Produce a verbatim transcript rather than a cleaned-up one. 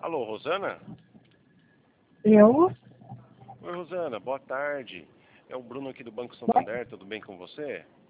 Alô, Rosana? Eu? Oi, Rosana, boa tarde. É o Bruno aqui do Banco Santander, tudo bem com você?